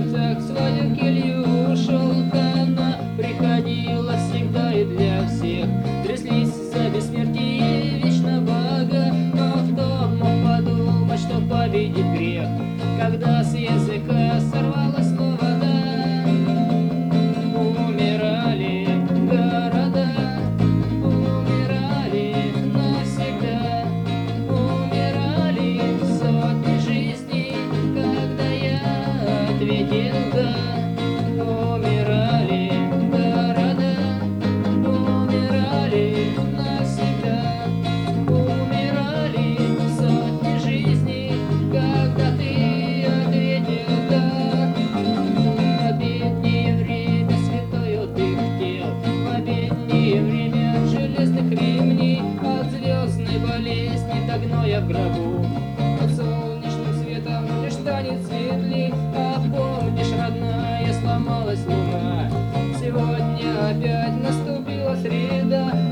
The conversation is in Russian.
Так в свою келью ушел хана, приходила всегда и для всех. Тряслись за бессмертие вечного, но кто мог подумать, что победит грех, когда с языка сорвалось слово «да». Умирали города, умирали навсегда, умирали сотни жизней, когда я ответил «да». Умирали города, умирали навсегда, умирали сотни жизней, когда ты ответил «да». Обеднее время святой отдых тел, обеднее время от железных ремней, от звездной болезни до гноя в гробу. Под солнечным светом лишь станет светлей, а помнишь, родная, сломалась луна. Сегодня опять наступила среда,